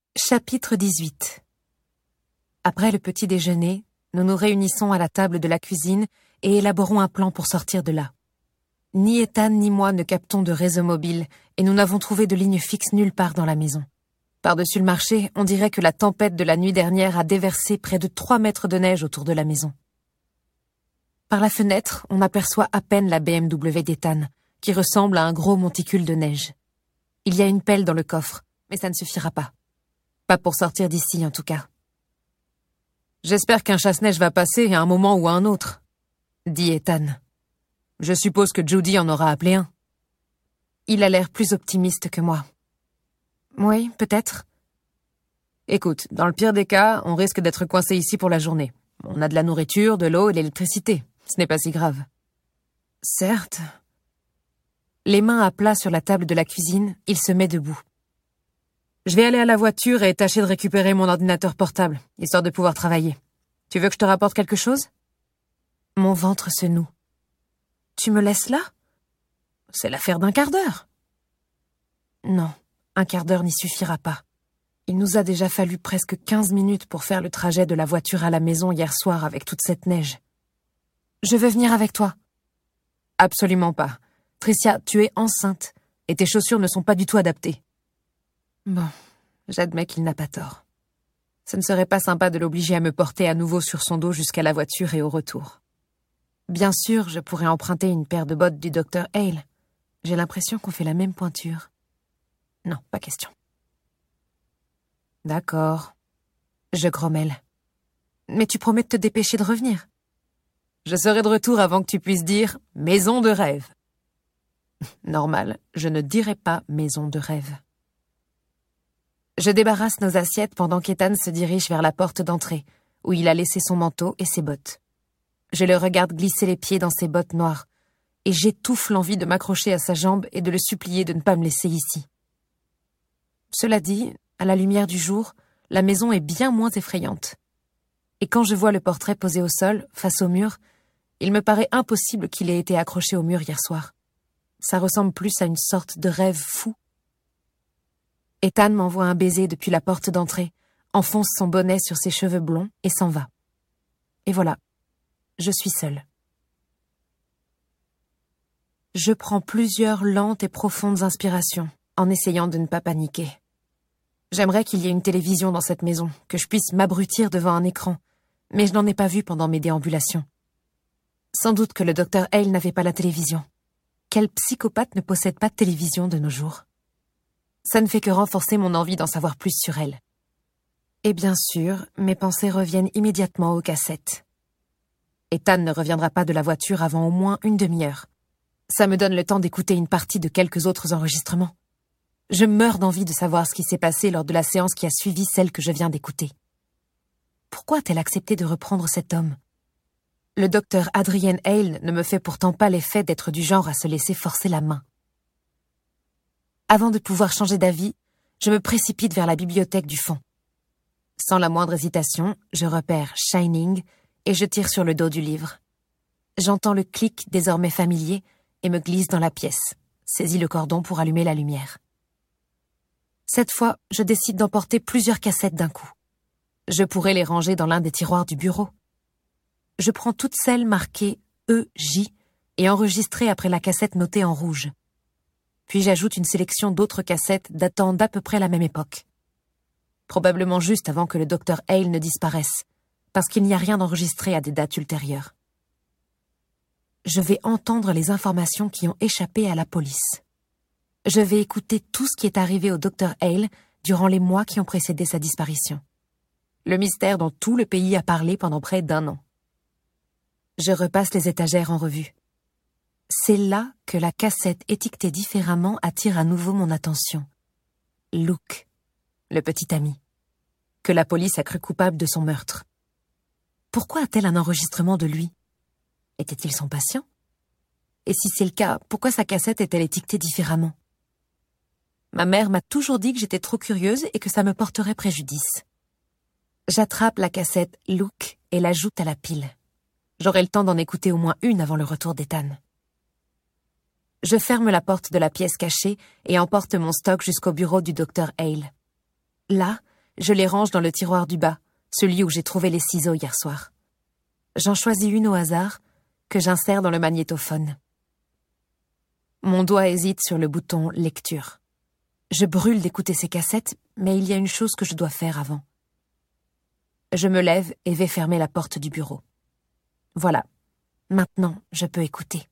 Chapitre 18. Après le petit déjeuner, nous nous réunissons à la table de la cuisine et élaborons un plan pour sortir de là. Ni Ethan ni moi ne captons de réseau mobile et nous n'avons trouvé de ligne fixe nulle part dans la maison. Par-dessus le marché, on dirait que la tempête de la nuit dernière a déversé près de 3 mètres de neige autour de la maison. Par la fenêtre, on aperçoit à peine la BMW d'Ethan, qui ressemble à un gros monticule de neige. Il y a une pelle dans le coffre, mais ça ne suffira pas. Pas pour sortir d'ici, en tout cas. « J'espère qu'un chasse-neige va passer à un moment ou à un autre, » dit Ethan. « Je suppose que Judy en aura appelé un. » Il a l'air plus optimiste que moi. « Oui, peut-être. » « Écoute, dans le pire des cas, on risque d'être coincé ici pour la journée. On a de la nourriture, de l'eau et de l'électricité. Ce n'est pas si grave. » « Certes. » Les mains à plat sur la table de la cuisine, il se met debout. Je vais aller à la voiture et tâcher de récupérer mon ordinateur portable, histoire de pouvoir travailler. Tu veux que je te rapporte quelque chose? Mon ventre se noue. Tu me laisses là? C'est l'affaire d'un quart d'heure. Non, un quart d'heure n'y suffira pas. Il nous a déjà fallu presque 15 minutes pour faire le trajet de la voiture à la maison hier soir avec toute cette neige. Je veux venir avec toi. Absolument pas. Tricia, tu es enceinte et tes chaussures ne sont pas du tout adaptées. Bon, j'admets qu'il n'a pas tort. Ce ne serait pas sympa de l'obliger à me porter à nouveau sur son dos jusqu'à la voiture et au retour. Bien sûr, je pourrais emprunter une paire de bottes du Dr. Hale. J'ai l'impression qu'on fait la même pointure. Non, pas question. D'accord. Je grommelle. Mais tu promets de te dépêcher de revenir. Je serai de retour avant que tu puisses dire « maison de rêve ». Normal, je ne dirai pas « maison de rêve ». Je débarrasse nos assiettes pendant qu'Ethan se dirige vers la porte d'entrée, où il a laissé son manteau et ses bottes. Je le regarde glisser les pieds dans ses bottes noires, et j'étouffe l'envie de m'accrocher à sa jambe et de le supplier de ne pas me laisser ici. Cela dit, à la lumière du jour, la maison est bien moins effrayante. Et quand je vois le portrait posé au sol, face au mur, il me paraît impossible qu'il ait été accroché au mur hier soir. Ça ressemble plus à une sorte de rêve fou. Ethan m'envoie un baiser depuis la porte d'entrée, enfonce son bonnet sur ses cheveux blonds et s'en va. Et voilà, je suis seule. Je prends plusieurs lentes et profondes inspirations, en essayant de ne pas paniquer. J'aimerais qu'il y ait une télévision dans cette maison, que je puisse m'abrutir devant un écran, mais je n'en ai pas vu pendant mes déambulations. Sans doute que le Dr. Hale n'avait pas la télévision. Quel psychopathe ne possède pas de télévision de nos jours? Ça ne fait que renforcer mon envie d'en savoir plus sur elle. Et bien sûr, mes pensées reviennent immédiatement aux cassettes. Ethan ne reviendra pas de la voiture avant au moins une demi-heure. Ça me donne le temps d'écouter une partie de quelques autres enregistrements. Je meurs d'envie de savoir ce qui s'est passé lors de la séance qui a suivi celle que je viens d'écouter. Pourquoi a-t-elle accepté de reprendre cet homme? Le docteur Adrian Hale ne me fait pourtant pas l'effet d'être du genre à se laisser forcer la main. Avant de pouvoir changer d'avis, je me précipite vers la bibliothèque du fond. Sans la moindre hésitation, je repère Shining et je tire sur le dos du livre. J'entends le clic désormais familier et me glisse dans la pièce, saisis le cordon pour allumer la lumière. Cette fois, je décide d'emporter plusieurs cassettes d'un coup. Je pourrais les ranger dans l'un des tiroirs du bureau. Je prends toutes celles marquées EJ et enregistrées après la cassette notée en rouge. Puis j'ajoute une sélection d'autres cassettes datant d'à peu près la même époque. Probablement juste avant que le Dr. Hale ne disparaisse, parce qu'il n'y a rien d'enregistré à des dates ultérieures. Je vais entendre les informations qui ont échappé à la police. Je vais écouter tout ce qui est arrivé au Dr. Hale durant les mois qui ont précédé sa disparition. Le mystère dont tout le pays a parlé pendant près d'1 an. Je repasse les étagères en revue. C'est là que la cassette étiquetée différemment attire à nouveau mon attention. Luke, le petit ami, que la police a cru coupable de son meurtre. Pourquoi a-t-elle un enregistrement de lui? Était-il son patient? Et si c'est le cas, pourquoi sa cassette est-elle étiquetée différemment? Ma mère m'a toujours dit que j'étais trop curieuse et que ça me porterait préjudice. J'attrape la cassette Luke et l'ajoute à la pile. J'aurai le temps d'en écouter au moins une avant le retour d'Ethan. Je ferme la porte de la pièce cachée et emporte mon stock jusqu'au bureau du Dr. Hale. Là, Je les range dans le tiroir du bas, celui où j'ai trouvé les ciseaux hier soir. J'en choisis une au hasard, que j'insère dans le magnétophone. Mon doigt hésite sur le bouton « Lecture ». Je brûle d'écouter ces cassettes, mais il y a une chose que je dois faire avant. Je me lève et vais fermer la porte du bureau. Voilà, maintenant je peux écouter.